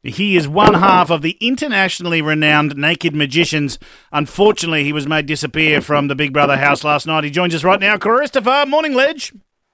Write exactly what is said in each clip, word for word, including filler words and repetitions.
He is one half of the internationally renowned Naked Magicians. Unfortunately, he was made disappear from the Big Brother house last night. He joins us right now. Christopher, morning, Ledge.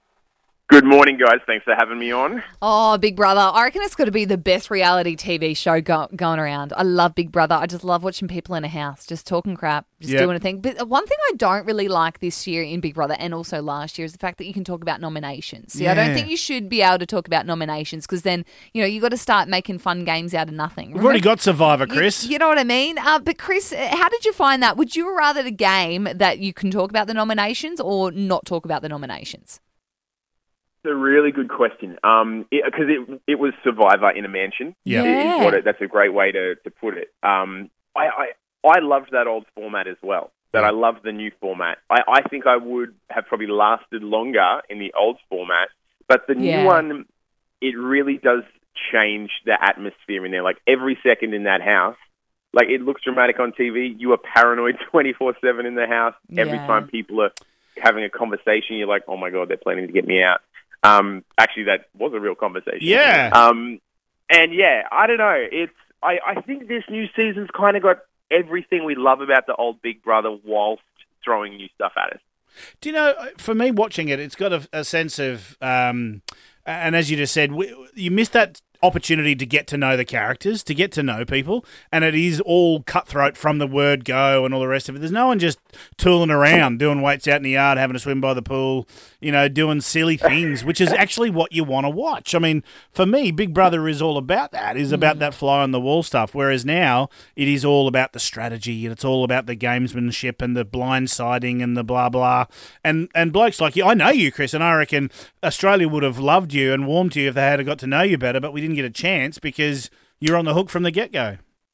Good morning, guys. Thanks for having me on. Oh, Big Brother. I reckon it's got to be the best reality T V show go- going around. I love Big Brother. I just love watching people in a house, just talking crap, just Yep. doing a thing. But one thing I don't really like this year in Big Brother and also last year is the fact that you can talk about nominations. See, I Yeah. don't think you should be able to talk about nominations because then, you know, you got to start making fun games out of nothing. We've already got Survivor, You- Chris. You, know what I mean? Uh, but Chris, how did you find that? Would you rather a game that you can talk about the nominations or not talk about the nominations? It's a really good question. Um, because it, it, it was Survivor in a mansion. Yeah. Is- is what it, that's a great way to, to put it. Um, I, I I loved that old format as well. But I love the new format. I, I think I would have probably lasted longer in the old format. But the Yeah. new one, it really does change the atmosphere in there. Like every second in that house, like it looks dramatic on T V. You are paranoid twenty-four seven in the house. Every Yeah. time people are having a conversation, you're like, oh my God, they're planning to get me out. Um, actually, that was a real conversation. Yeah. Um, and yeah, I don't know. It's I, I think this new season's kind of got everything we love about the old Big Brother whilst throwing new stuff at us. Do you know, for me watching it, it's got a, a sense of, um, and as you just said, we, you missed that opportunity to get to know the characters, to get to know people, and it is all cutthroat from the word go and all the rest of it. There's no one just tooling around, doing weights out in the yard, having a swim by the pool, you know, doing silly things, which is actually what you want to watch. I mean, for me, Big Brother is all about that, is about mm. that fly on the wall stuff, whereas now it is all about the strategy and it's all about the gamesmanship and the blindsiding and the blah, blah. And and blokes like you, I know you, Chris, and I reckon Australia would have loved you and warmed to you if they had got to know you better, but we didn't get a chance because you're on the hook from the get-go.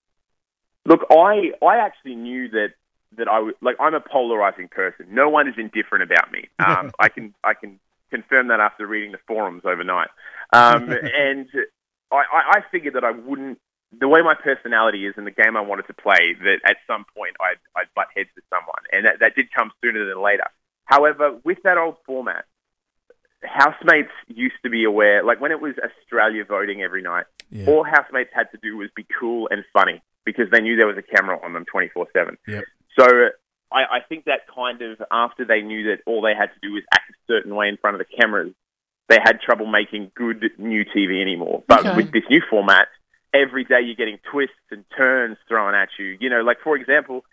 Look, I I actually knew that that I would, like I'm a polarizing person. No one is indifferent about me. Um, I can I can confirm that after reading the forums overnight. Um, and I, I figured that I wouldn't. The way my personality is in the game I wanted to play, that at some point I'd, I'd butt heads with someone, and that, that did come sooner than later. However, with that old format, housemates used to be aware, like when it was Australia voting every night, yeah. all housemates had to do was be cool and funny because they knew there was a camera on them twenty-four seven. Yep. So I, I think that kind of, after they knew that all they had to do was act a certain way in front of the cameras, they had trouble making good new T V anymore. But okay. with this new format, every day you're getting twists and turns thrown at you. You know, like for example,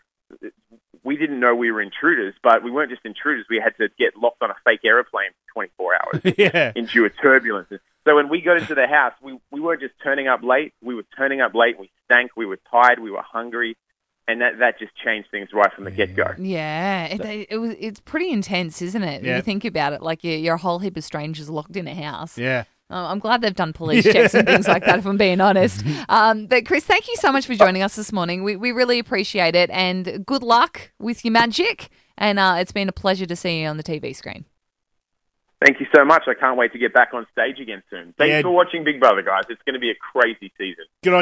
we didn't know we were intruders, but we weren't just intruders. We had to get locked on a fake aeroplane for twenty-four hours yeah. into a turbulence. So when we got into the house, we, we weren't just turning up late. We were turning up late. We stank. We were tired. We were hungry. And that, that just changed things right from the yeah. get-go. Yeah, it, it was. It's pretty intense, isn't it? When yeah. you think about it, like you're, you're a whole heap of strangers locked in a house. Yeah. Uh, I'm glad they've done police checks and things like that, if I'm being honest. Um, but Chris, thank you so much for joining us this morning. We we really appreciate it, and good luck with your magic. And uh, it's been a pleasure to see you on the T V screen. Thank you so much. I can't wait to get back on stage again soon. Thanks yeah. for watching Big Brother, guys. It's going to be a crazy season. Good on